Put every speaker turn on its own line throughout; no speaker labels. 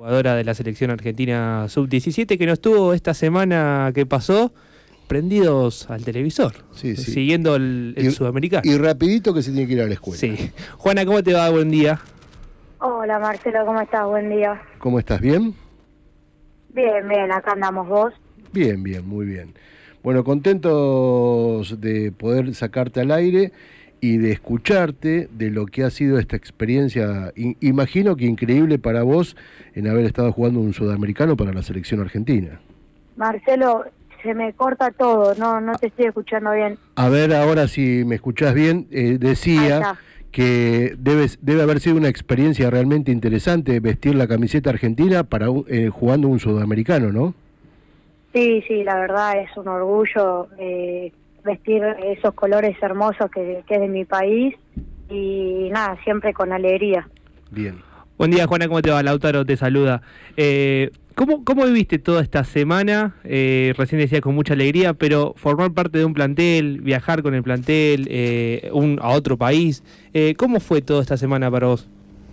Jugadora de la selección argentina sub-17 que no estuvo esta semana que pasó prendidos al televisor, siguiendo el sudamericano.
Y rapidito que se tiene que ir a la escuela.
Sí. Juana, ¿cómo te va? Buen día.
Hola Marcelo, ¿cómo estás? Buen día.
¿Cómo estás? ¿Bien?
Bien, acá andamos. ¿Vos?
Bien, muy bien. Bueno, contentos de poder sacarte al aire y de escucharte de lo que ha sido esta experiencia, imagino que increíble para vos, en haber estado jugando un sudamericano para la selección argentina.
Marcelo, se me corta todo, no te estoy escuchando bien.
A ver, ahora si me escuchás bien, decía que debe haber sido una experiencia realmente interesante vestir la camiseta argentina para jugando un sudamericano, ¿no?
Sí, la verdad es un orgullo vestir esos colores hermosos que es de mi país y nada, siempre con alegría.
Bien.
Buen día, Juana, ¿cómo te va? Lautaro te saluda. ¿Cómo viviste toda esta semana? Recién decías con mucha alegría, pero formar parte de un plantel, viajar con el plantel a otro país, ¿cómo fue toda esta semana para vos?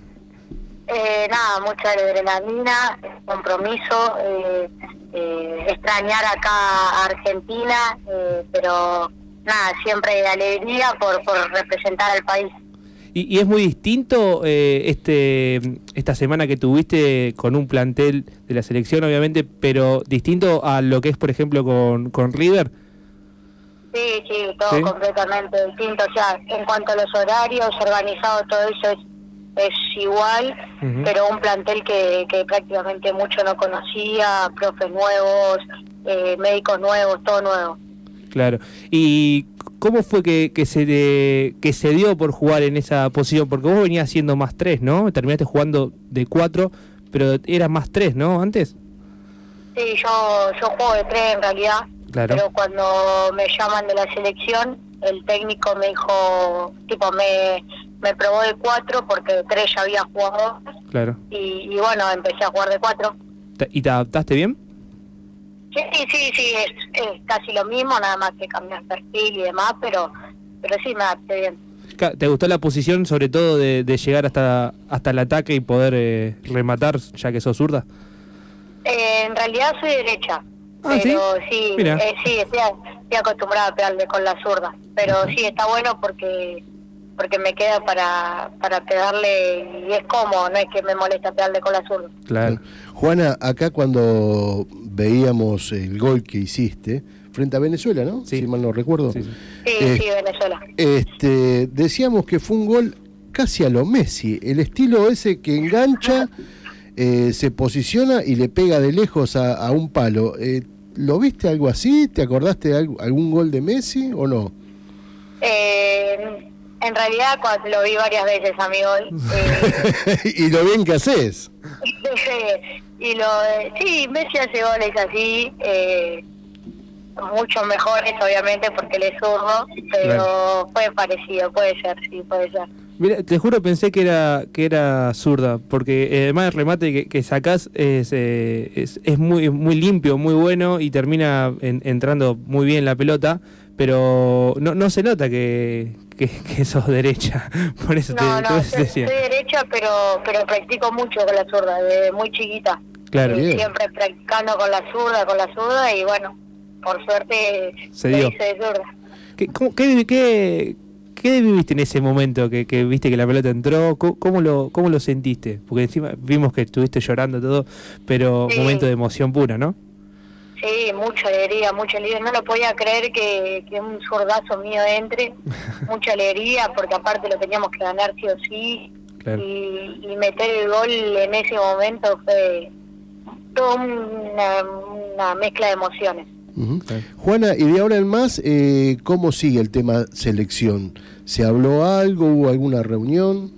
Nada, mucha adrenalina, compromiso, extrañar acá a Argentina, pero nada, siempre alegría por representar al país.
¿Y es muy distinto esta semana que tuviste con un plantel de la selección, obviamente, pero distinto a lo que es, por ejemplo, con River?
Sí, todo completamente distinto. O sea, en cuanto a los horarios, organizado, todo eso es igual, pero un plantel que prácticamente mucho no conocía, profes nuevos, médicos nuevos, todo nuevo.
Claro. ¿Y cómo fue que se dio por jugar en esa posición? Porque vos venías siendo más 3, ¿no? Terminaste jugando de 4, pero eras más 3, ¿no? Antes.
Sí, yo juego de 3 en realidad, claro. Pero cuando me llaman de la selección, el técnico me dijo, me probó de 4 porque de 3 ya había jugado. Claro. Y bueno, empecé a jugar de 4.
¿Y te adaptaste bien?
Sí, es casi lo mismo, nada más que cambiar perfil y demás, pero sí me adapté bien.
¿Te gustó la posición, sobre todo de llegar hasta el ataque y poder rematar, ya que sos zurda?
En realidad soy derecha, pero sí, estoy acostumbrada a pegarle con la zurda, pero sí está bueno porque me queda para pegarle y es cómodo, no es que me molesta pegarle con la zurda.
Claro. Juana, acá cuando veíamos el gol que hiciste frente a Venezuela, ¿no?
Sí.
Si mal no recuerdo.
Sí, Venezuela.
Decíamos que fue un gol casi a lo Messi, el estilo ese que engancha, se posiciona y le pega de lejos a un palo. ¿Lo viste algo así? ¿Te acordaste de algún gol de Messi o no?
En realidad lo vi varias veces a mi gol.
Y lo bien que haces.
Sí, Messi hace goles así, mucho mejores obviamente porque él es zurdo, pero fue parecido, puede ser.
Mira, te juro pensé que era zurda, porque además el remate que sacás es muy limpio, muy bueno y termina entrando muy bien la pelota, pero no se nota que sos derecha, por eso te decía.
Soy derecha, pero practico mucho con la zurda, desde muy chiquita.
Claro.
Siempre practicando con la zurda y bueno, por suerte
se dio.
Hice de zurda.
¿Qué viviste en ese momento que viste que la pelota entró? ¿Cómo lo sentiste? Porque encima vimos que estuviste llorando todo, pero momento de emoción pura, ¿no?
Sí, mucha alegría. No lo podía creer que un zurdazo mío entre. Mucha alegría, porque aparte lo teníamos que ganar sí o sí. Claro. Y meter el gol en ese momento fue toda una mezcla de emociones.
Claro. Juana, y de ahora en más, ¿cómo sigue el tema selección? ¿Se habló algo? ¿Hubo alguna reunión?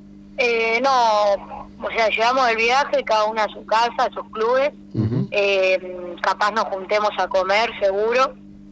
No, o sea, llevamos el viaje, cada uno a su casa, a sus clubes. Capaz nos juntemos a comer, seguro.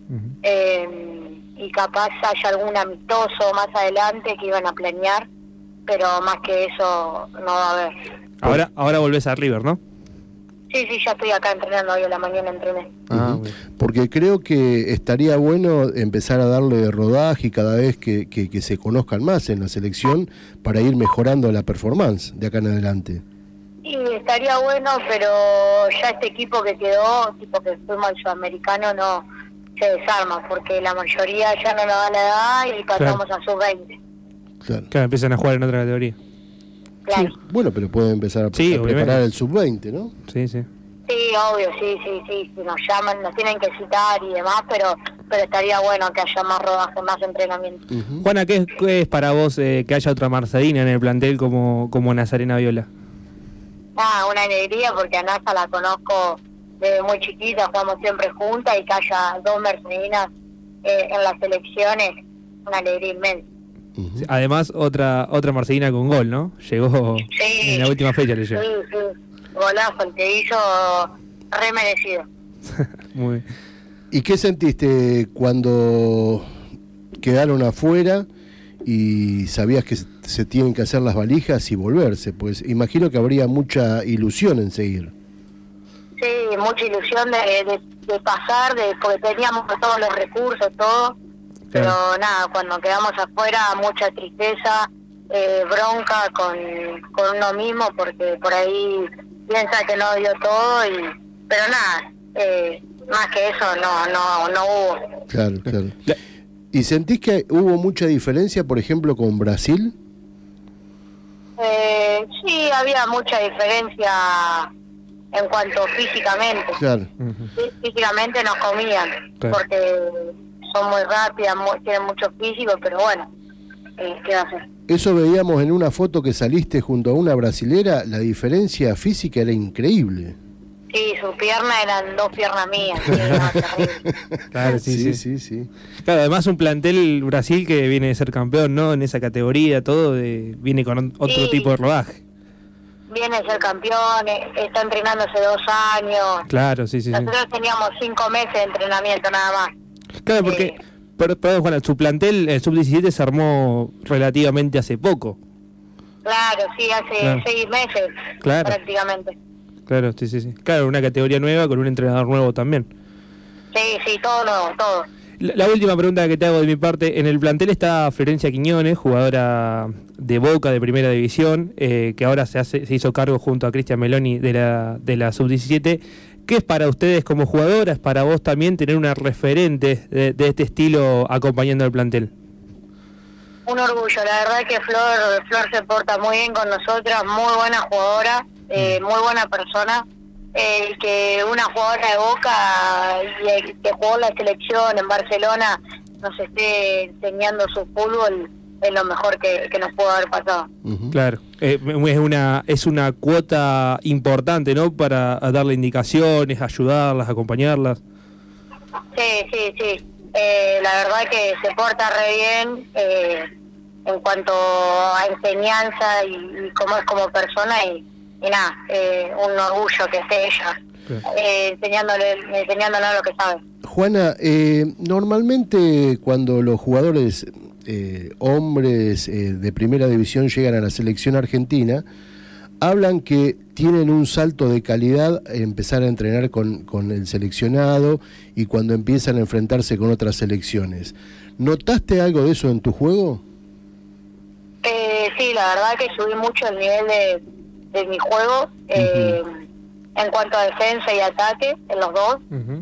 Y capaz haya algún amistoso más adelante que iban a planear, pero más que eso no va a haber.
Ahora volvés a River, ¿no?
Sí, ya estoy acá entrenando, hoy a la mañana entrené.
Porque creo que estaría bueno empezar a darle rodaje y cada vez que se conozcan más en la selección para ir mejorando la performance de acá en adelante.
Y estaría bueno, pero ya este equipo que quedó, tipo que fuimos al sudamericano, no se desarma, porque la mayoría ya no nos da la edad y pasamos a sub-20.
Claro, empiezan a jugar en otra categoría.
Claro.
Sí, bueno, pero pueden empezar a preparar el sub-20, ¿no?
Sí, sí.
Sí, obvio, sí, si nos llaman, nos tienen que citar y demás, pero estaría bueno que haya más rodaje, más entrenamiento.
Juana, ¿qué es para vos que haya otra Marcelina en el plantel como Nazarena Viola?
Una alegría, porque a Nasa la conozco desde muy chiquita, jugamos siempre juntas, y que haya 2 Marcelinas en las selecciones, una alegría inmensa.
Además, otra Marcelina con gol, ¿no? Llegó en la última fecha, le llegó.
Sí, golazo, el que hizo, re merecido.
Muy bien.
¿Y qué sentiste cuando quedaron afuera y sabías que se tienen que hacer las valijas y volverse? Pues imagino que habría mucha ilusión en seguir.
Sí, mucha ilusión de pasar, porque teníamos todos los recursos, todo, pero nada, cuando quedamos afuera, mucha tristeza, bronca con uno mismo, porque por ahí piensa que no dio todo, pero nada, más que eso no hubo.
Claro. ¿Y sentís que hubo mucha diferencia, por ejemplo, con Brasil?
Sí, había mucha diferencia en cuanto físicamente.
Claro.
Físicamente nos comían, porque son muy rápidas, tienen mucho físico, pero bueno, ¿qué va a hacer?
Eso veíamos en una foto que saliste junto a una brasilera, la diferencia física era increíble.
Sí, sus piernas eran 2 piernas mías.
Claro, sí. Claro, además un plantel Brasil que viene de ser campeón, ¿no? En esa categoría, todo, viene con otro tipo de rodaje.
Viene a ser campeón, está entrenando hace 2 años.
Claro, sí.
Nosotros teníamos 5 meses de entrenamiento nada más.
Claro, porque, perdón Juana, su plantel, el sub-17 se armó relativamente hace poco.
Claro, sí, hace 6 meses prácticamente.
Claro, sí. Claro, una categoría nueva con un entrenador nuevo también.
Sí, todo nuevo, todo.
La última pregunta que te hago de mi parte, en el plantel está Florencia Quiñones, jugadora de Boca de Primera División, que ahora se hizo cargo junto a Cristian Meloni de la Sub-17. ¿Qué es para ustedes como jugadoras, para vos también, tener una referente de este estilo acompañando al plantel?
Un orgullo, la verdad que Flor se porta muy bien con nosotras, muy buena jugadora, muy buena persona. Que una jugadora de Boca y que jugó la selección en Barcelona nos esté enseñando su fútbol es lo mejor que nos pudo haber pasado.
Claro, es una cuota importante, ¿no? Para darle indicaciones, ayudarlas, acompañarlas. Sí. La verdad que se porta re bien en cuanto a enseñanza y cómo es como persona y nada, un orgullo que esté ella enseñándole lo que sabe.
Juana, normalmente cuando los jugadores hombres de Primera División llegan a la selección argentina, hablan que tienen un salto de calidad empezar a entrenar con el seleccionado y cuando empiezan a enfrentarse con otras selecciones. ¿Notaste algo de eso en tu juego?
Sí, la verdad que subí mucho el nivel de mi juego en cuanto a defensa y ataque en los dos.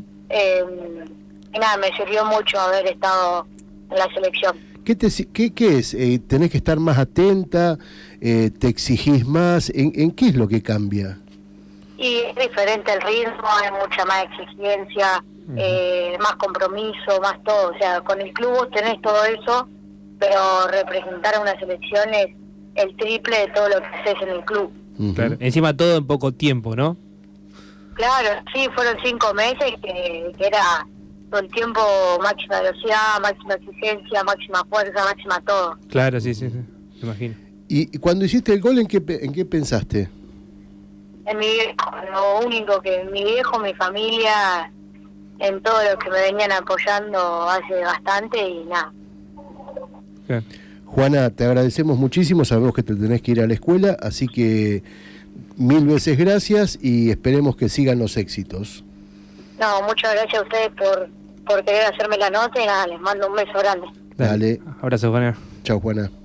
Y nada, me sirvió mucho haber estado en la selección.
¿Qué es? ¿Tenés que estar más atenta? ¿Te exigís más? ¿En qué es lo que cambia?
Y es diferente el ritmo, hay mucha más exigencia, más compromiso, más todo. O sea, con el club vos tenés todo eso, pero representar a una selección es el triple de todo lo que haces en el club.
Claro. Encima todo en poco tiempo, ¿no?
Claro, sí, fueron 5 meses que era todo el tiempo máxima velocidad, máxima exigencia, máxima fuerza, máxima todo.
Claro, sí, me imagino.
¿Y cuando hiciste el gol, en qué pensaste?
En mi viejo, lo único que mi viejo, mi familia, en todo lo que me venían apoyando hace bastante y nada.
Claro.
Juana, te agradecemos muchísimo, sabemos que te tenés que ir a la escuela, así que 1000 veces gracias y esperemos que sigan los éxitos.
No, muchas gracias a ustedes por querer hacerme la nota y nada, les mando un beso grande.
Dale.
Abrazo, Juana.
Chao, Juana.